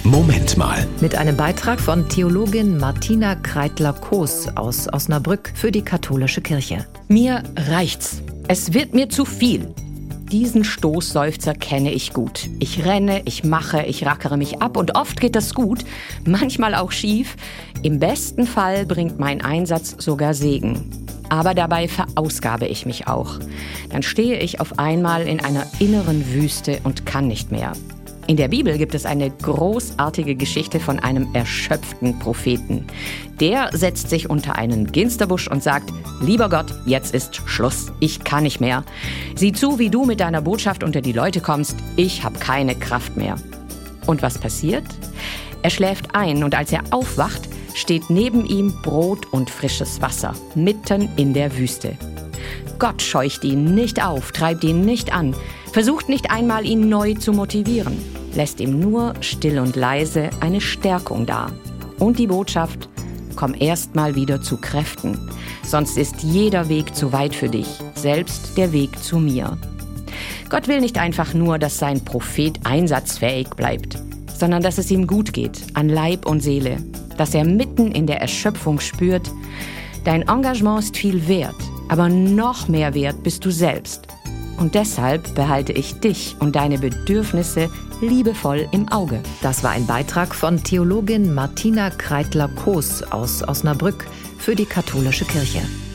Moment mal. Mit einem Beitrag von Theologin Martina Kreitler-Koos aus Osnabrück für die katholische Kirche. Mir reicht's. Es wird mir zu viel. Diesen Stoßseufzer kenne ich gut. Ich renne, ich mache, ich rackere mich ab und oft geht das gut, manchmal auch schief. Im besten Fall bringt mein Einsatz sogar Segen. Aber dabei verausgabe ich mich auch. Dann stehe ich auf einmal in einer inneren Wüste und kann nicht mehr. In der Bibel gibt es eine großartige Geschichte von einem erschöpften Propheten. Der setzt sich unter einen Ginsterbusch und sagt: Lieber Gott, jetzt ist Schluss, ich kann nicht mehr. Sieh zu, wie du mit deiner Botschaft unter die Leute kommst, ich habe keine Kraft mehr. Und was passiert? Er schläft ein und als er aufwacht, steht neben ihm Brot und frisches Wasser, mitten in der Wüste. Gott scheucht ihn nicht auf, treibt ihn nicht an, versucht nicht einmal, ihn neu zu motivieren, lässt ihm nur still und leise eine Stärkung dar. Und die Botschaft: Komm erst mal wieder zu Kräften, sonst ist jeder Weg zu weit für dich, selbst der Weg zu mir. Gott will nicht einfach nur, dass sein Prophet einsatzfähig bleibt, sondern dass es ihm gut geht, an Leib und Seele, dass er mitten in der Erschöpfung spürt: Dein Engagement ist viel wert, aber noch mehr wert bist du selbst. Und deshalb behalte ich dich und deine Bedürfnisse liebevoll im Auge. Das war ein Beitrag von Theologin Martina Kreitler-Koos aus Osnabrück für die katholische Kirche.